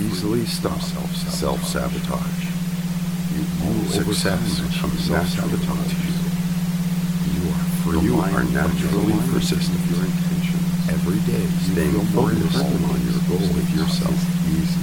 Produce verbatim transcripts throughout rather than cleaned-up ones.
easily stop self-sabotage. You success comes naturally to you. You are free. You are naturally persistent. Your intentions every day, staying focused on your goal with yourself. Easy.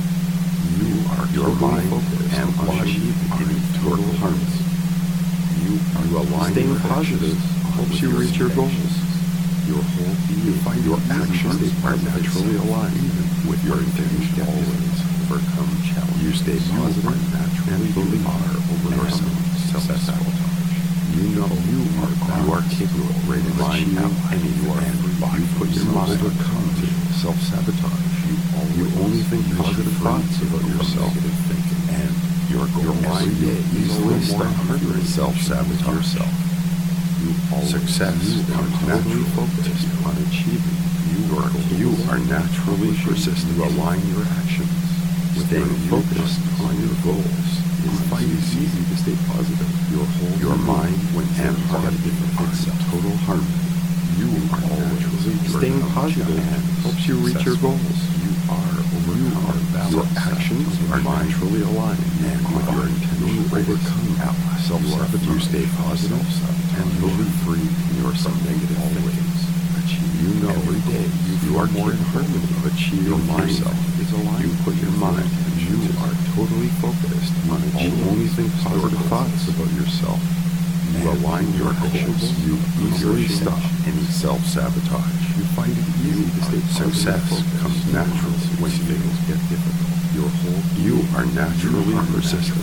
You are your mind and body in total harmony. You are align. Staying positive helps you reach your goals. Your whole being. You find your actions are naturally aligned with your intention. Always overcome challenges. You stay positive and believe over yourself. Self-sabotage. You know you are you are capable of great achieving any you are free. You put your mind overcome to self-sabotage. You, you only think positive thoughts about yourself and your your mind easily stop hurting self-sabotage yourself. You success comes naturally focused on achieving. You are you are naturally persistent. You align your actions with staying focused on your goals. It's easy to stay positive. Your whole your mind when and body are in total harmony. You are naturally staying positive helps you reach your goals. You are you are balanced. Your actions are naturally aligned and with your intention overcome self-sabotage. You stay positive and believe free in yourself negative things. You know every day you, you are more in harmony of achieving yourself. Is aligned. You put your mind and you are totally focused on achieving. You only think positive thoughts about yourself. You align your goals. You easily stop any self-sabotage. You find it easy to stay positive. Success comes naturally when things get difficult. Your whole you are naturally persistent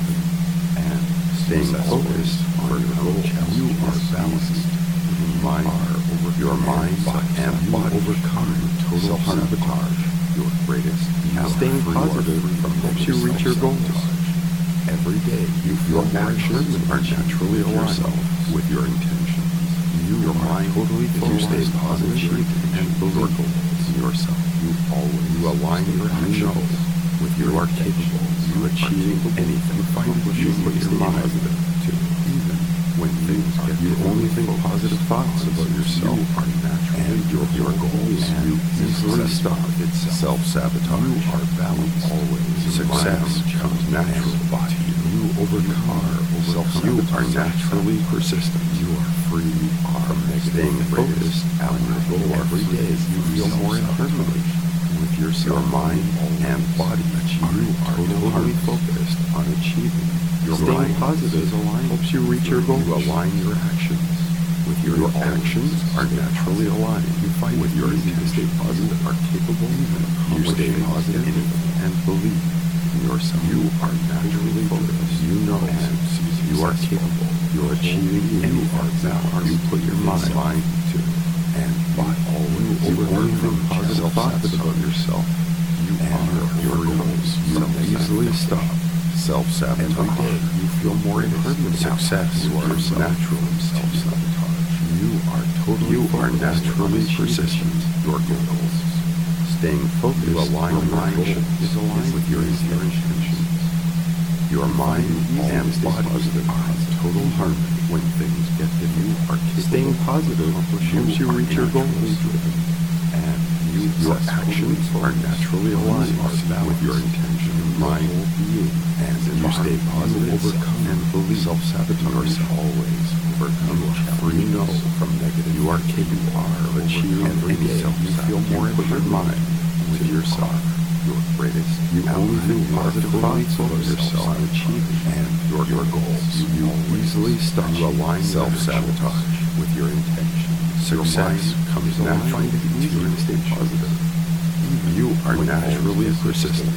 and staying focused on your goals. You are balanced. Mind over your mind and body overcome total sabotage. Your greatest staying positive helps you reach your goals. Every day, you your actions are naturally aligned with your intentions. You your mind totally focused. You stay positive and believe in yourself. You always you align your actions with your are capable. You achieve anything. You find what you put your mind to. Even when things get you only think positive thoughts about yourself and your, your goals. You easily stop self-sabotage. You are balanced always. Success comes naturally to you. You overcome self-sabotage. You are naturally persistent. You are free from staying focused on your goal every day. You feel more in harmony with yourself. Your mind and body. You are totally focused on achieving. Your staying positive helps you reach your goals. You align your actions with your, your actions are naturally aligned. You find with your easy to stay positive are capable. You stay positive and believe in yourself. You are naturally focused. You know and you are capable. You're achieving any art now. You put your mind to and by always you only think positive thoughts about yourself. You honor your goals. You easily stop self-sabotage. Every day you feel more in harmony. Success you are naturally self-sabotage. You are totally you are naturally persistent. Your goals. Staying focused. You align your mind is aligned with your intentions. Your mind and body are in total harmony when things get difficult. You are staying positive helps you reach your goals. And you, your actions are naturally aligned with your intention, mind, and you stay positive, overcome, and believe. Self-sabotage always overcome. You know from negative. You are capable of achieving every day. You feel more in your mind with yourself. Your greatest. You only think positive thoughts about yourself, achieving and your, your goals. You easily stop. You align self-sabotage with your intention. Success comes naturally to you to stay positive. You are naturally persistent.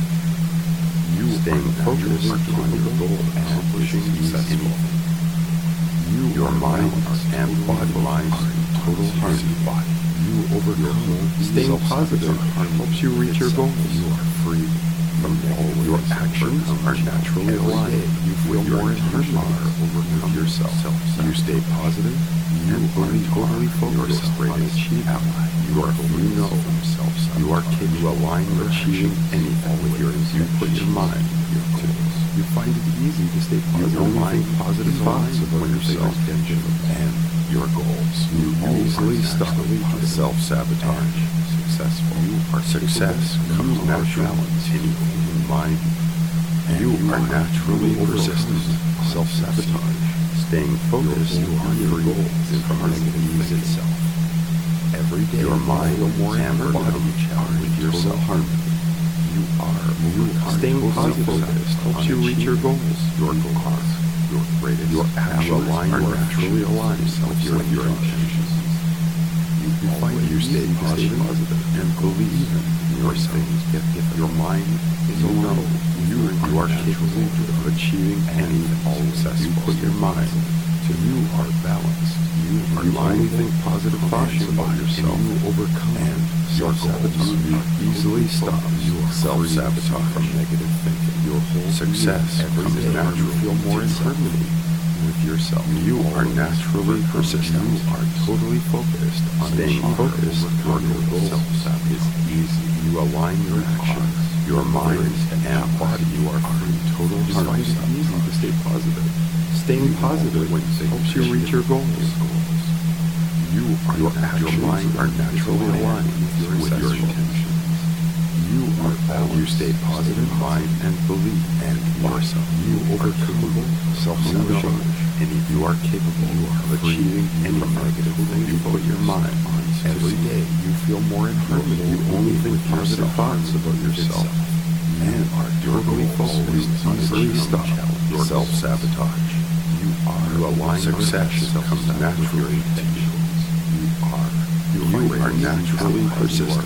You staying focused on your goal and accomplishing successful. You, your mind and body are in total harmony. You overcome. Staying positive helps you reach your goals. You are free from all your actions are naturally aligned. You feel more in harmony with yourself. You stay positive. You are totally focused on achieving. You are you know you are capable of align or achieving anything with your you put your mind your goals. You find it easy to stay positive. You only think positive thoughts about yourself and your goals. You easily stop self-sabotage. successful. You are success comes naturally in your mind. You are naturally persistent. Self-sabotage. Staying focused on your goals from negative itself. Every day, your mind and body are with yourself harmony. You are you are staying positive helps you reach your goals. Your goals, your greatest, your actions are naturally aligned with your your intentions. You, you find you stay positive, positive and believe in yourself. Get your mind is know you you are capable of achieving anything. All successful. You put your mind to you are balanced. You are you only think positive thoughts about yourself. You overcome and your goals. You easily stop your self-sabotage from negative thinking. Your whole success comes naturally. Feel more in harmony with yourself. You are naturally persistent. You are totally focused on staying focused on your goals. Is easy. You align your actions, your mind and body. You are free. Total harmony. It's easy to stay positive. Staying positive helps you reach your goals. You are, your actions, your mind are naturally aligned with your intentions. You are balanced. You stay positive, mind and belief and yourself. You overcome self-sabotage, and if you are capable of achieving any negative thing, you put your mind on. Every day, you feel more in harmony. You only think positive thoughts about yourself, and are totally focused on easily stop your self-sabotage. You are you align success comes naturally to you. You are you, you are naturally persistent.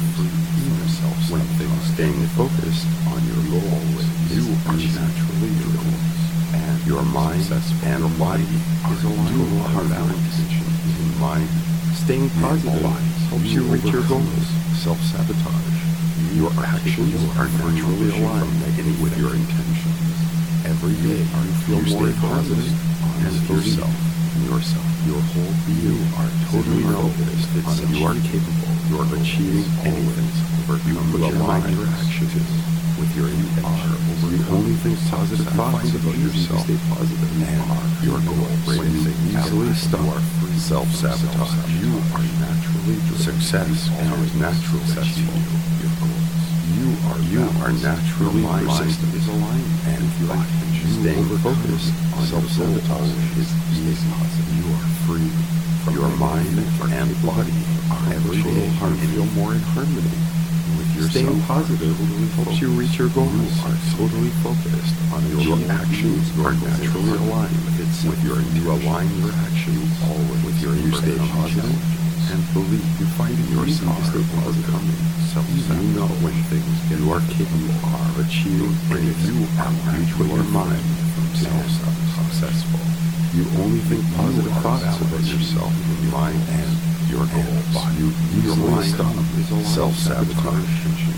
When things staying focused on your goals, you are naturally your goals, and your mind and body is aligned with harmony. In mind, staying positive helps you reach your goals. Self-sabotage. Your actions are naturally aligned with your intentions. Every day, you feel more positive and yourself, yourself, your whole being. You are totally focused on you are capable of achieving anything. You put your mind your actions with your intentions. You only think positive thoughts about yourself. Stay positive and your goals. When you easily stop self-sabotage, you are naturally success comes natural successful. Your goals. You are you are naturally persistent is aligned and your staying focused on self-sabotage is easy. You are free from your mind and body are every day and feel more in harmony with yourself. Staying positive helps you reach your goals. You are totally focused on your actions are naturally aligned with your you align your actions always with your you stay positive and believe you find in yourself to stay positive. You know when things get you are capable of achieving and if you are you put your mind from self-successful. You only think positive thoughts about yourself in your mind and your goals. You easily stop self-sabotage.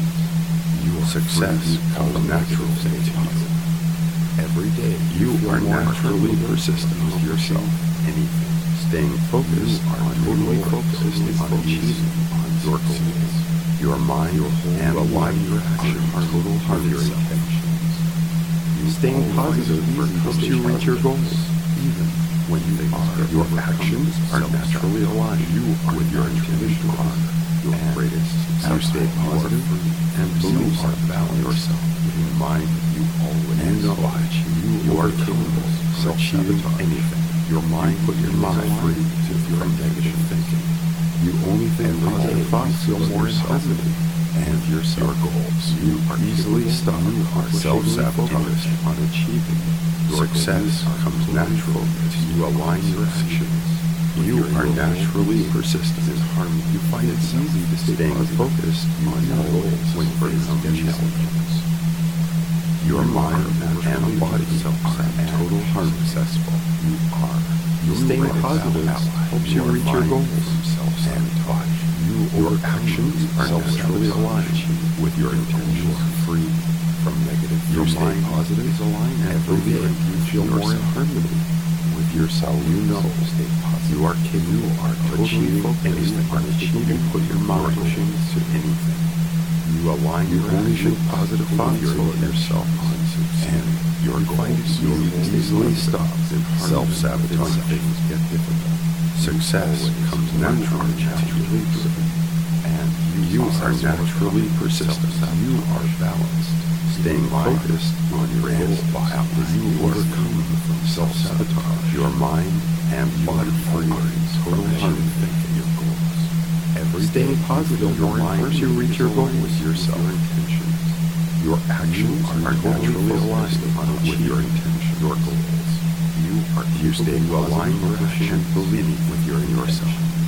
Your success comes natural to you. Every day you are naturally persistent with yourself. Anything. Staying focused on totally focused on achieving your goals. Your mind and align your actions are total harmony. Staying positive helps you reach your goals. Even when you are, your actions are naturally aligned you with your intentions are your greatest. You stay positive and believe about yourself. In mind, you always know you are capable of achieving anything. Your mind put your mind free to from negative thinking. You only think positive thoughts feel more in harmony and yourself. Your goals. You are easily stop self-sabotage on achieving. Success comes natural to you align your actions. You are naturally persistent in harmony. You find it easy to stay focused on your goals when things get challenging. Your mind and body are total harmony. Successful. You are. Staying positive helps you reach your goals. Self-sabotage. You your actions are naturally aligned with your intentions. You are free from negative. Your mind positive is aligned every day. You feel more in harmony with yourself. You know stay positive. You are capable. You are totally focused on achieving. Put your mind to anything. You align your only think positive thoughts about yourself and your goals. You easily stop self-sabotage. Things get difficult. Success comes naturally to you, and You are naturally persistent. You are balanced. Staying focused on your goal is you overcome self-sabotage. Your mind and body free total harm thinking your goals. Every day, positive, your mind helps you reach your goal with yourself. Your actions are naturally aligned with your intention, your goals. You are you stay aligned your action, believe with your yourself.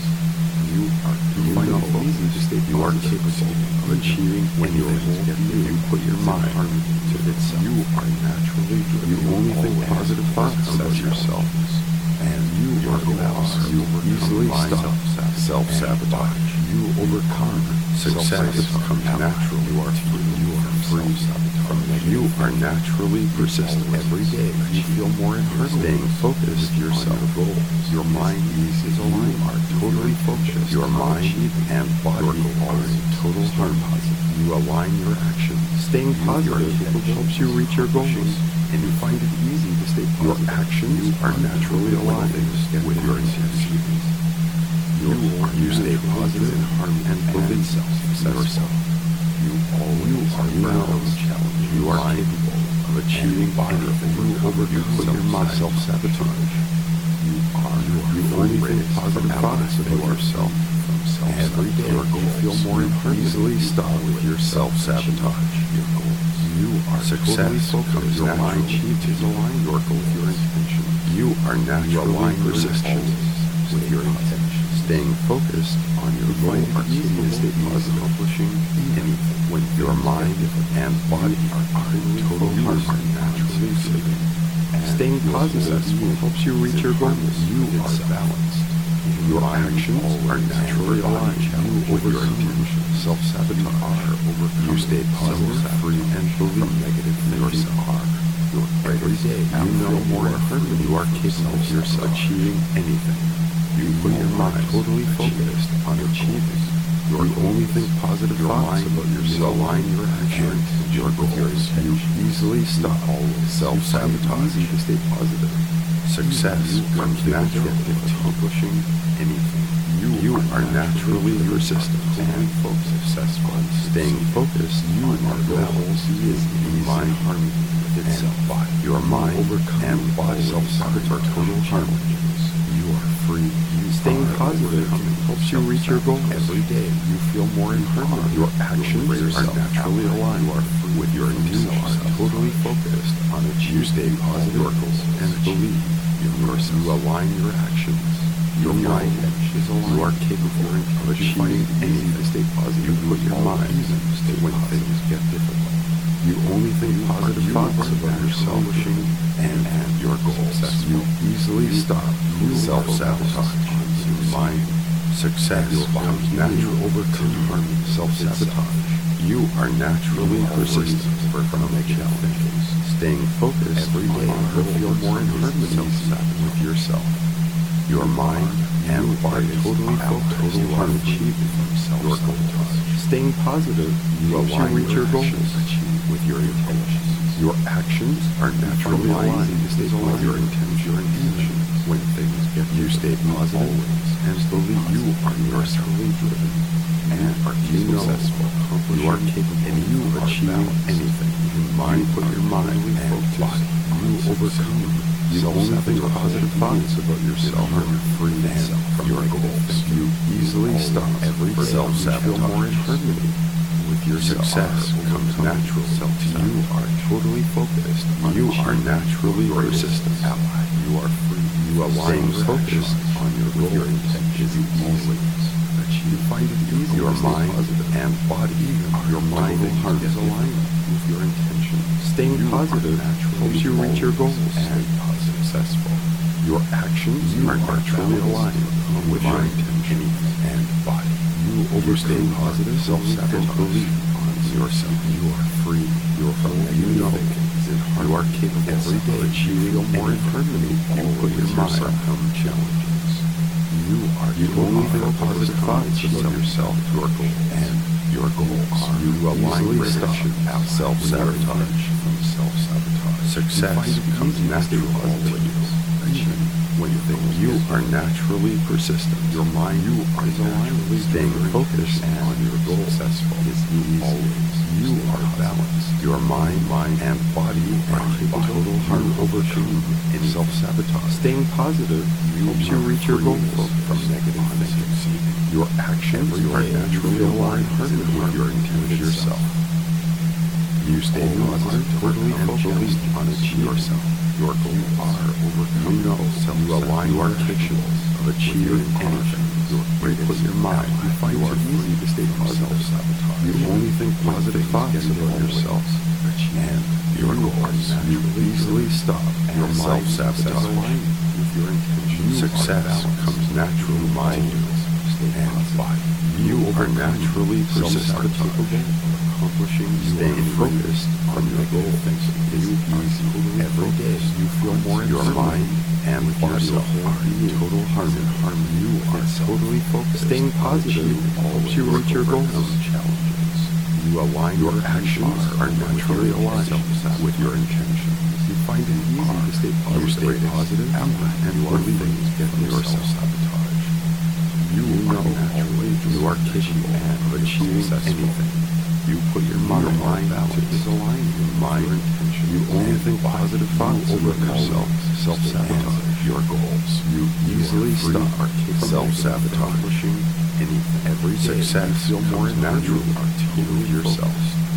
You are you know easy to stay you are capable of achieving anything if you put your mind to itself. You are naturally driven. You only think positive thoughts about yourself, and you are goals. You easily stop self-sabotage. You overcome success comes natural. You are free. You are free from you are naturally persistent. Every day you feel more encouraged. Staying focused with yourself. On your goals. Your mind is aligned. You are totally focused. Your mind and body are in total harmony. You align your actions. Staying positive helps you reach your goals, and you find it easy to stay positive. Your actions are naturally aligned with your intentions. You, you stay positive and harm and believe yourself. You always you are proud. You are capable of achieving anything. You overcome your mind self-sabotage. You are you only think positive thoughts about yourself. Every day you feel more easily stop with your self-sabotage. Your goals. You are success comes your mind is aligned your goal with your intention. You are naturally persistent with your intention. Staying focused on your goal is easy to accomplishing anything when your mind and body are in total harmony naturally sleeping. Staying positive helps you reach your goals. You are balanced. Your actions are naturally aligned. You over your intention, self-sabotage. You stay positive, free, and believe negative things are. Every day you know more firmly you are capable of yourself achieving anything. You put your mind totally focused on achieving. You only think positive thoughts about yourself. You align your actions your goals. You easily stop self-sabotage to stay positive. Success comes naturally with accomplishing anything. You, you are naturally persistent and successful. Staying focused on your goals is in mind harmony with itself. Your mind and body self-sabotage are total harmony. You are free. Staying positive helps you reach your goals. Every day you feel more in harmony. Your actions are naturally aligned with your intentions. You are totally focused on achieving stay positive goals and believe in yourself. You align your actions. Your mind is aligned. You are capable of achieving anything. Stay positive. You put your mind to when things get difficult. You only think positive thoughts about yourself and, and your goals. You easily stop self-sabotage. Your mind, success comes natural. Overcome self-sabotage. You are naturally persistent from negative thinking. Staying focused every day will feel more in harmony with yourself. Your mind and body totally focused on achieving your goals. Staying positive, you align reach your goals with your intentions. Your actions are naturally aligned with your intentions. When things get you stay positive and believe you are naturally driven and are successful. You are capable and you achieve anything. Mind, put your mind and body. You overcome. You only think positive thoughts about yourself and free from your goals. You easily stop every self-sabotage. More in harmony with your success comes natural to you. Are totally focused. You are naturally persistent. Ally. You are free. You align focused on your goal. Your intention is easily achieve. You find it easy. Your mind and body. Your mind and heart is aligned with your intention. Staying positive helps you reach your goals and successful. Your actions are naturally aligned with your intention and body. You overstay positive self-sabotage. Believe on yourself. You are free. You are from you know you are capable every day of achieving more in harmony. You put your mind on challenges. You are you only think positive thoughts about yourself, your goals, and your goals. You align your self-sabotage from self-sabotage. Success comes natural to you. When you think you are naturally persistent, your mind you are naturally staying focused on your goal. Successful is easy. Always. You are balanced. Your mind, mind, and body are capable of total harm overcome in self-sabotage. Staying positive helps you reach your goals from negative thinking. Your actions are naturally aligned with your intention yourself. You stay positive, totally focused on achieving yourself. Your goals are overcome. You know, you align your capable of achieving anything. You put your mind, you find it easy to stay positive. You only think positive thoughts about yourself and your goals. You easily stop your self-sabotage with your intention. Success comes naturally to you and body. You are naturally persistent, accomplishing, staying focused on your goal. Is easy. Every day you feel more your mind and body are in total harmony. You are totally focused. Staying positive helps you reach your goals. Challenges. You align your actions are naturally aligned with your intentions. You find it easy to stay positive. You stay positive and believe in your self-sabotage. You know naturally you are capable of achieving anything. You put your mind to disalign your mind. You only think positive thoughts about yourself. Self-sabotage your goals. You easily stop self-sabotage. Anything. Every success feel more natural to yourself.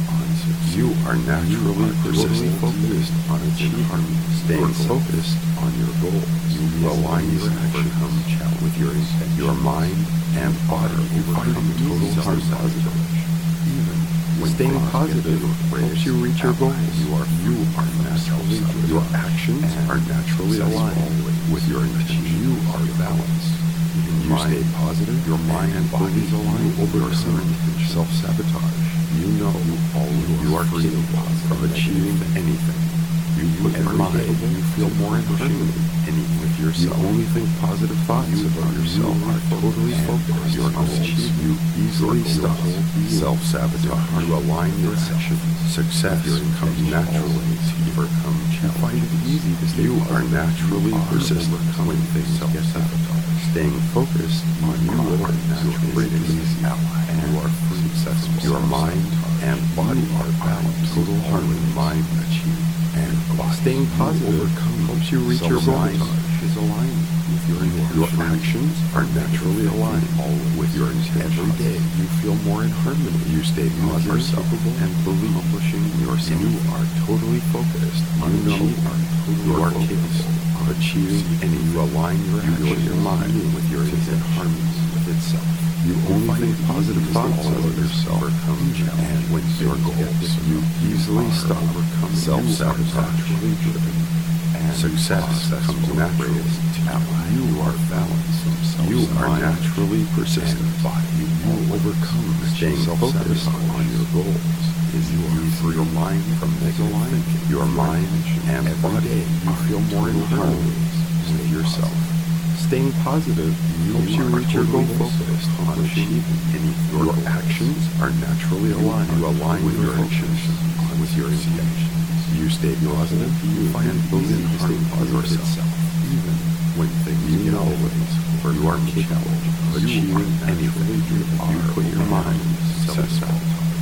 You are naturally persistent, focused on achieving, staying focused on your goals. You align your action with your your mind and body. You find total harm positive. Even when staying positive helps you reach your goals. You are you are naturally your actions are naturally aligned with your intention. You are balanced. You stay positive. Your mind and body align over self-sabotage. You know you are capable of achieving anything. You put your mind, you feel more in harmony with yourself. You only think positive thoughts about yourself. You are totally focused. Your goals. You easily stop self-sabotage. You align your actions. Success comes naturally to overcome challenges. You find it easy to stay. You are naturally persistent when things self-sabotage. Staying focused on you are naturally easy ally, and you are successful. Your mind and body are balanced. Total harmony, mind, achieve, and body. Staying positive helps you reach your goals. Is aligned with your intention. Your actions are naturally aligned with your intention. Every day you feel more in harmony. You stay positive and believe accomplishing yourself. You are totally focused on achieving. You are capable of achieving, and you align your action, your mind with your in harmony with itself. You only think positive thoughts about yourself and with your goals. You easily stop self-sabotage. Success comes naturally to you. You are balanced. You are naturally persistent. You will overcome staying focused on your goals. Is you are free your mind from negative thinking. Your mind and body, you feel more in harmony with yourself. Staying positive helps you reach your goal. Focused on achieving any your actions are naturally aligned. You align with your actions with your intentions. You stay positive. You find belief to stay positive yourself, even when things you know where you are capable of achieving anything. You put your mind successful.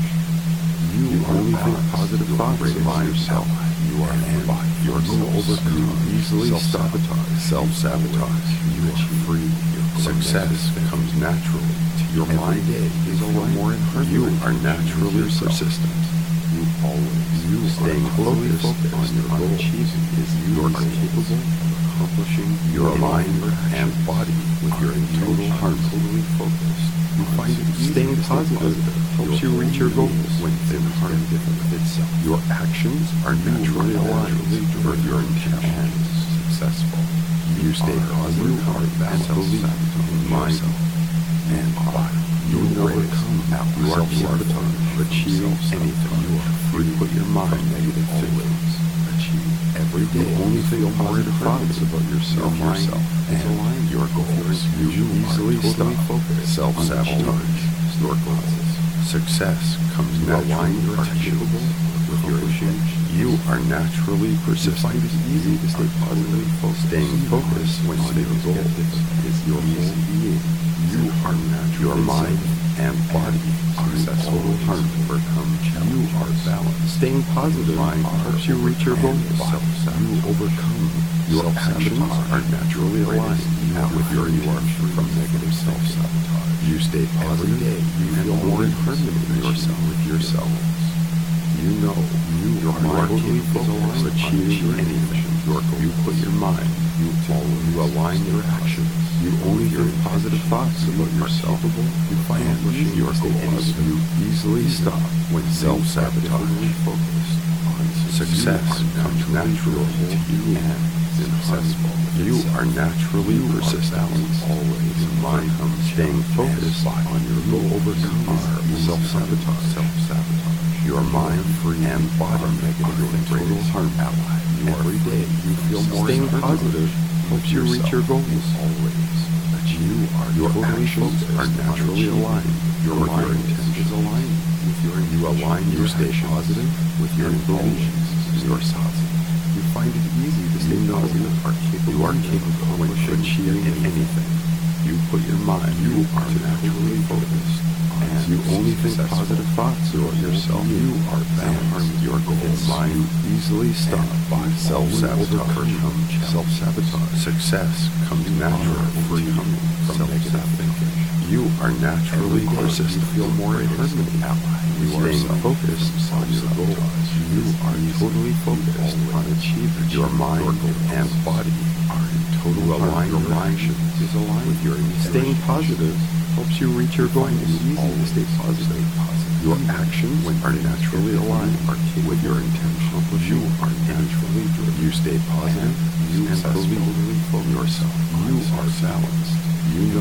You only think positive thoughts about yourself. You are body. You are so overcome. Easily sabotage, self-sabotage. You are free. Success comes naturally to your mind. Is a little more in harmony. You are naturally persistent. You always you staying focused on your goal. Achieving is you are capable of accomplishing your mind and body with your total heart. Totally focused. You find it staying positive helps you reach your goals when thin heart with itself. Your actions are naturally aligned with your intentions. Successful. You stay positive and believe in mind and body. You know it come out. You are sabotage. Achieve anything. You are free. Put your mind negative always. Achieve every day. You only feel more thoughts about yourself, yourself, and your goals. You easily stop self-sabotage. Your goals. Success comes naturally with your intention. You are naturally persistent. You find it easy to stay positive, staying focused when setting goals is your whole being. You are naturally your mind and body are total harm to overcome challenges. You are balanced. Staying positive mind helps you reach your goals. You overcome your actions are naturally aligned with your intention from negative self-sabotage. You stay every day. You feel more in harmony with yourself. With yourself. You know you your mind are capable of achieving anything. You put your mind. You follow. You align your actions. You only think positive thoughts about yourself. You find it easier to goals. You easily stop when self-sabotage. Focused on success comes naturally to you and successful. You are naturally persistent. Always mind comes staying focused on your goal. Overcome self-sabotage. Self-sabotage. Your mind, free and body negative and total harm ally. Every day you feel more staying positive helps you reach your goals. Always. You are your actions are naturally aligned. Your mind is aligned with your you align your stay positive with your intentions. Your thoughts. You find it easy to stay positive. Are capable. You are capable of achieving anything. You put your mind. You are naturally focused. And you only think positive thoughts about yourself. You are balanced. Your goals. Mind easily stop by self-sabotage. Self-sabotage. Success comes naturally free from negative thinking. You are naturally persistent. You feel more in harmony. You are staying focused on your goals. You are totally focused on achieving your mind and body are in total alignment. Your mind is aligned with your staying positive. Helps you reach your goals. Always stay positive. Your actions are naturally aligned with your intention. You are naturally driven. You stay positive. You and believe in yourself. You are balanced. You know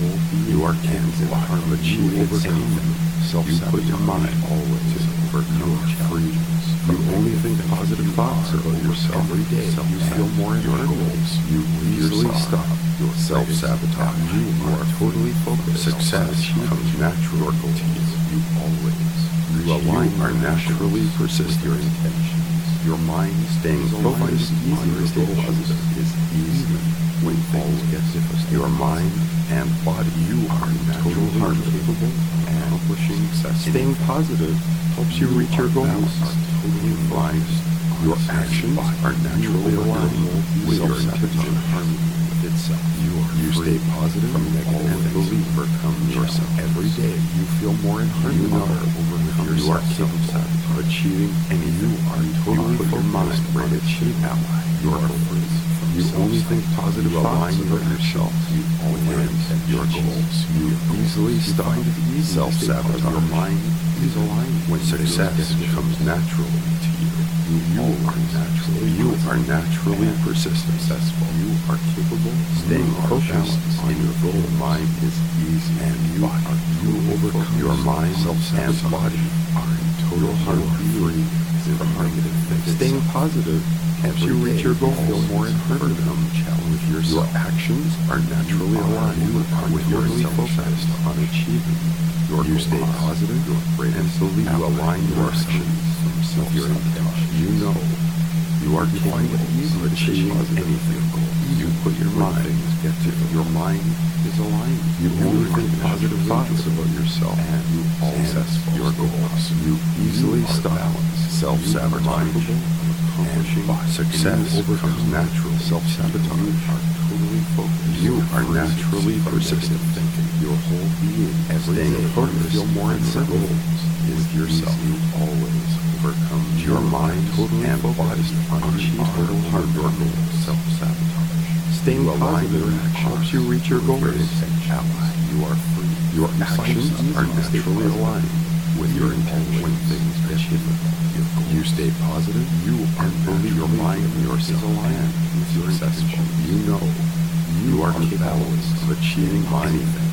you are capable of achieving anything. You put your mind always to overcome challenges. You only think positive thoughts about yourself every day. You feel more in your goals. You easily stop your self-sabotage. You are totally focused. Success comes natural to you. You always. You align are naturally persist your intentions. Your mind staying focused on your goals is easy when things get difficult. Your mind and body, you are naturally capable and accomplishing success. Staying positive helps you reach your goals. Totally aligned. Your actions are naturally aligned with your intention with itself. You are you stay positive from negative and believe overcome yourself every day. You feel more in harmony. You know overcome you are capable of achieving, and you are totally put your mind ready to achieve ally. You are free. You only think positive thoughts about yourself. You always your goals. You easily stop self-sabotage. Your mind is aligned when success comes naturally to you. You, you are naturally you are naturally persistent. Successful. You are capable of staying focused on your goal. Mind is easy, and you are you overcome your mind and body are in total harmony. Free from negative things. Staying positive helps you reach your goal. Feel more in harmony. Challenge yourself. Your actions are naturally aligned with your focused on achieving your you stay positive, your and believe you align your actions with your intention. You know you are capable of achieving anything. You put your mind get to your mind is aligned. You only think positive thoughts about yourself and you all successful your goals. You easily stop self-sabotage. Accomplishing success becomes natural. Self-sabotage are totally focused. You are naturally persistent thinking. Your whole being, staying focused, feel more in goals is yourself. You always overcome your mind totally and body on achieve total hard work. Self-sabotage. Staying positive helps you reach your goals. Ally, you are free. Your actions are naturally aligned with your intention when things get difficult. You stay positive. You are believe your mind yourself aligned with your successful. You know you are capable of achieving anything.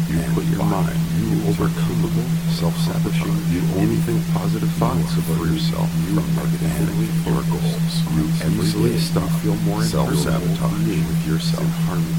You put your mind. You overcome self-sabotage. You only think positive thoughts about yourself from negatively your goals. You easily stop self-sabotage with yourself.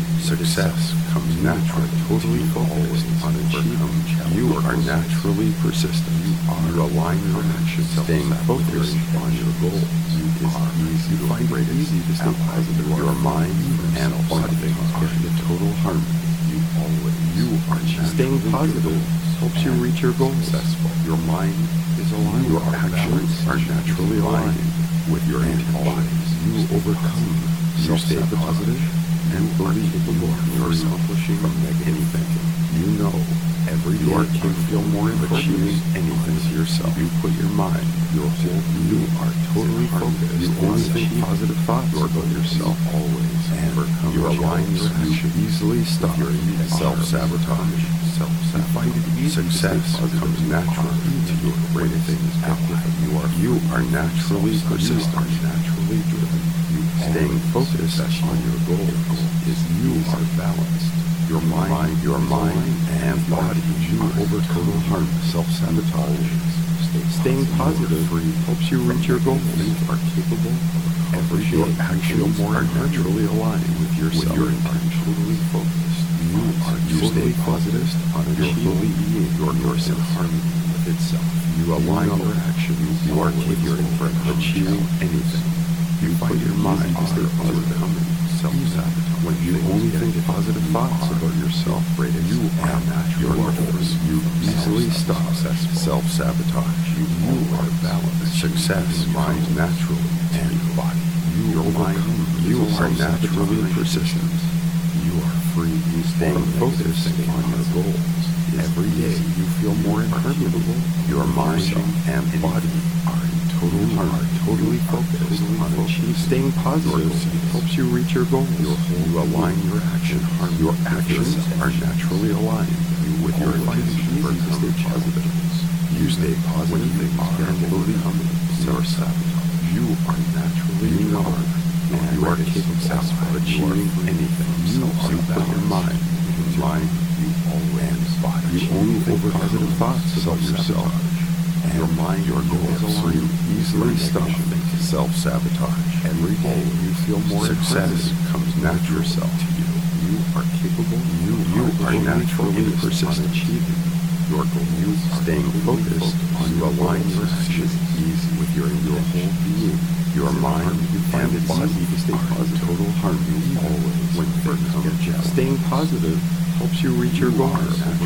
Success comes naturally. Totally focused on achieving. You are naturally persistent. You align your actions, staying focused on your goals. Is easy. You find it easy to stay positive. Your mind and body are in total harmony. You always. You are staying positive helps you reach your goals. Successful. Your mind is aligned. Your actions are naturally aligned with your bodies. You overcome. You stay positive and believe you are accomplishing from negative thinking. You know every day you can feel more of achieving anything to yourself. You put your mind, your whole you are totally focused. You only think positive thoughts about yourself always, and you align your actions. You easily stop self-sabotage. Self-sabotage. Success comes naturally to you. Great things happen. You are you are naturally persistent, naturally driven. You staying focused on your goals is you are balanced. Your mind, your mind and body, you over total harm, self-sabotage. Staying positive helps you reach your goals. You are capable of every your actions are naturally aligned with yourself. With your intentionally focused. You are you stay positive on achieving your yourself harmony with itself. You align your actions. You are capable of achieving anything. You find your mind to stay positive. Self-sabotage. When you only think positive thoughts about yourself, you are natural force. You easily stop self-sabotage. You, you are balanced. Success comes naturally and body. You your mind. You are naturally persistent. You are free. You staying focused on your goals. Every day you feel more impermeable. Your mind and body are in total harmony. Totally focused on achieving. Staying positive helps you reach your goals. Your whole, you align your action. Your actions are naturally aligned with your fighting for to stay positive. You stay positive and believe self-sabotage. You are naturally you are and you are capable of achieving anything. You are put your mind. Mind you always body. You only think positive thoughts about yourself. Your mind, your goals, so you easily stop self-sabotage. Every day you feel more success comes natural to you. You are capable. You, you are naturally persistent. Achieving your goal. You staying focused on you align your actions easy with your your whole being. Your mind and body to stay positive. Total harmony always. When things get staying positive helps you reach your goals.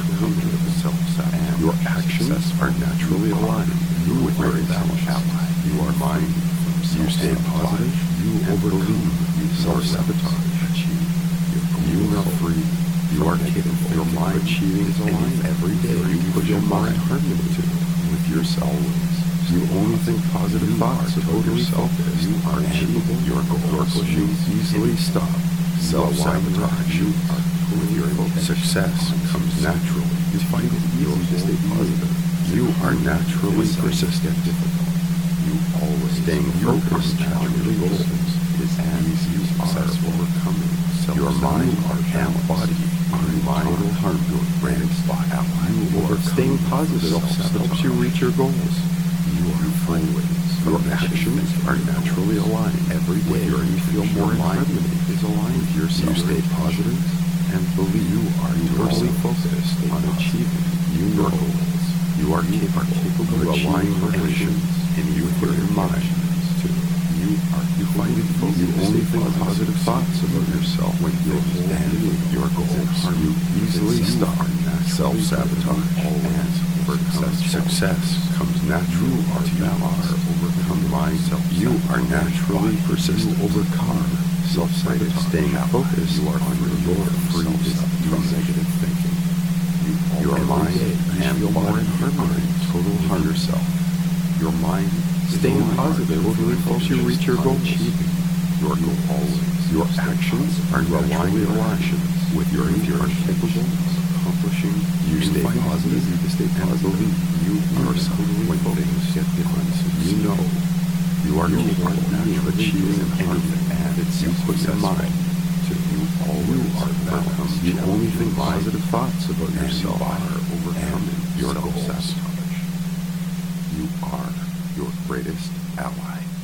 Your actions are naturally aligned. You with your ally. You are mind. You stay positive. You overcome. You self-sabotage. You are free. You are capable. Your mind achieving anything. Every day you put your mind harmony to with yourself. You only think positive thoughts about yourself. You are achievable. Your goals. You easily stop self-sabotage. You are with your success comes naturally. You find it easy to stay positive. You are naturally persistent. Difficult. You always staying focused on your goals is as you are overcoming. Your mind and body are in total harm. Your brain spot ally. You are staying positive helps you reach your goals. You are free. Your actions are naturally aligned. Every day you feel more harmony is aligned with yourself. You stay positive and believe you are totally focused on achieving your goals. You are capable of aligning your actions and you with your mind. You are you find it you only think positive thoughts about yourself when you stand with your goals. You easily stop self-sabotage and overcome success comes naturally to you are overcome myself. You are naturally persistent. You overcome self-sabotage. Staying focused, you are on your free from negative thinking. You your mind and body are in total harm yourself. Your mind staying positive totally helps you reach your goal. Achieving your goal always. Your actions are naturally aligned with your you are capable of accomplishing. You stay positive. You stay positive. You are totally when things get different. You know you are capable of achieving anything, and it's you put your mind to you always are balanced. You only think positive thoughts about yourself are overcoming your goals. You are your greatest ally.